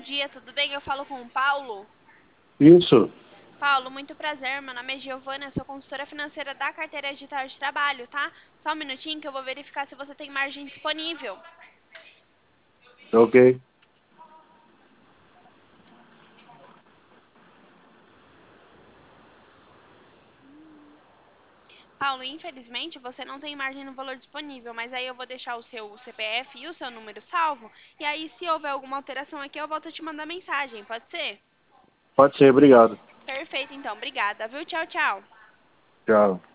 dia, tudo bem? Eu falo com o Paulo. Isso, Paulo, muito prazer. Meu nome é Giovana, eu sou consultora financeira da carteira digital de trabalho, tá? Só um minutinho que eu vou verificar se você tem margem disponível. ok. Paulo, infelizmente você não tem margem no valor disponível, mas aí eu vou deixar o seu CPF e o seu número salvo. E aí, se houver alguma alteração aqui, eu volto a te mandar mensagem, pode ser? Pode ser, obrigado. Perfeito, então. Obrigada, viu? Tchau, tchau. Tchau.